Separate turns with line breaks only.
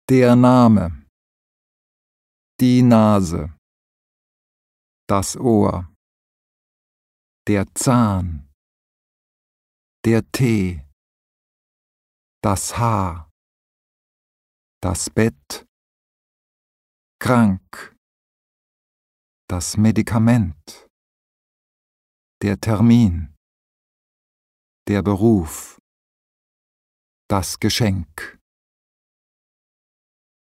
Der Name, die Nase, das Ohr, der Zahn, der Tee, das Haar, das Bett, krank, das Medikament, der Termin, der Beruf, das Geschenk.